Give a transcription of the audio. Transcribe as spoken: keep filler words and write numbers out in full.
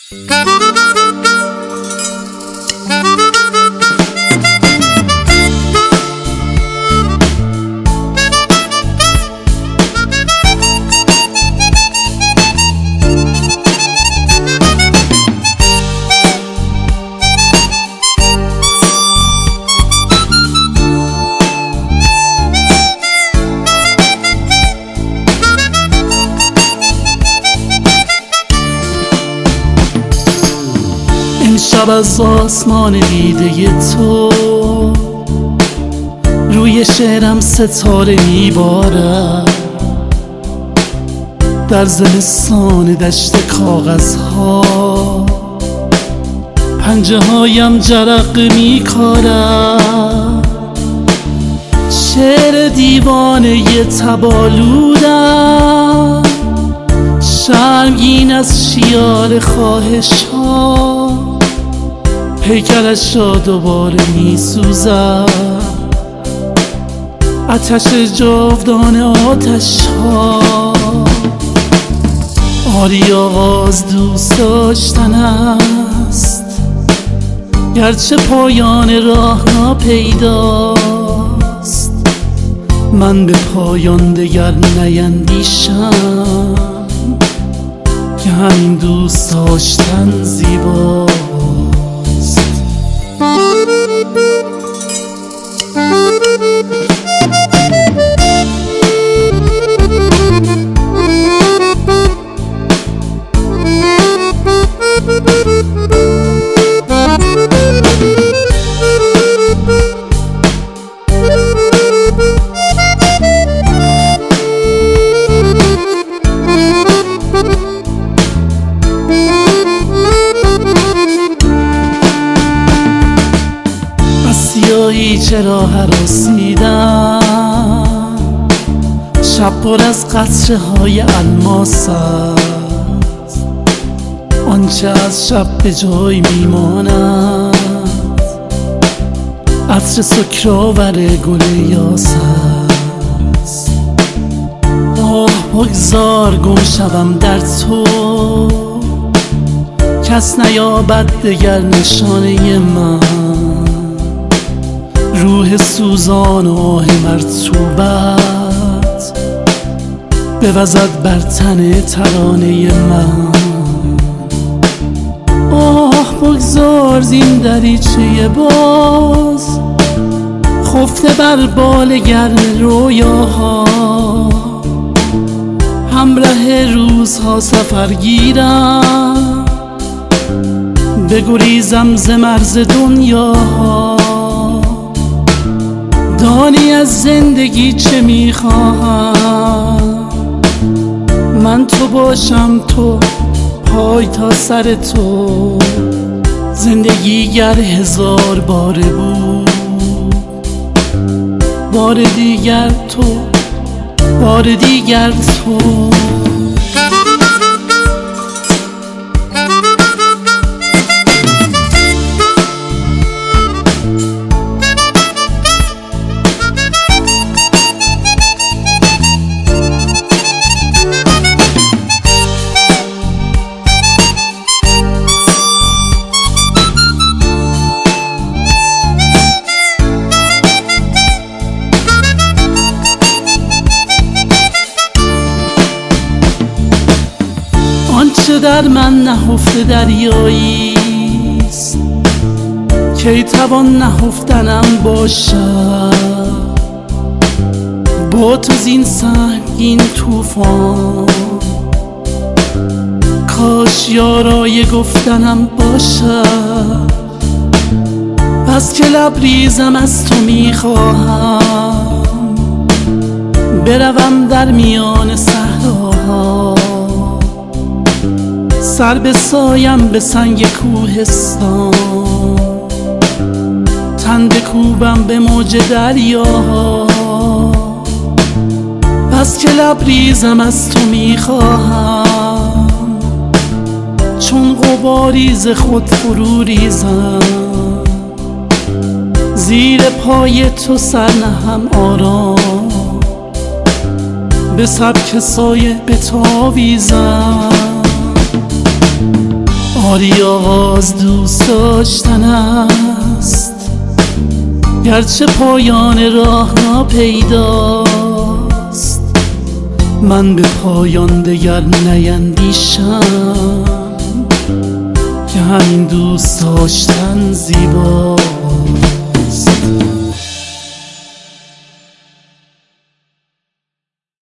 شب از آسمان دیده تو روی شعرم ستاره میبارد، در زمستان دشت کاغذها پنجه هایم جرقه میکارد. شعر دیوانه تبالودم شرمگین از شیال خواهش ها، پیکرش را دوباره می سوزد آتش جاودان آتش ها. آری آغاز دوست داشتن است گرچه پایان راه ناپیداست، من به پایان دگر نیندیشم که همین دوست داشتن زیباست. سیاهی چرا هراسیدم، شب پر از قطره های الماس است، آنچه از شب به جای میماند عطر سکرآور گل یاس است. آه بگذار گم شوم در تو، کس نیابد دگر نشانه من، روح سوزان و آه مرطوبت بوزد بر تن ترانه من. آه بگذار زین دریچه باز خفته بر بال گرم رویاها، همراه روزها سفر گیرم بگریزم ز مرز دنیاها. دانی از زندگی چه میخواهم، من تو باشم تو پای تا سر تو، زندگی گر هزار باره بود بار دیگر تو، بار دیگر تو. آنچه در من نهفته دریاییست، کی توان نهفتنم باشد با تو زین سنگین طوفان. کاش یارای گفتنم باشد، بس که لبریزم از تو میخواهم بروم در میان صحراها، سر بسایم به سنگ کوهستان، تن بکوبم به موج دریاها، بس که لبریزم از تو میخواهم چون غباری ز خود فرو ریزم، زیر پای تو سر نهم آرام به سبک سایه بتاویزم. آری باری آغاز دوست داشتن است، گرچه پایان راه ناپیداست. من به پایان دگر نیندیشم که همین دوست داشتن زیباست.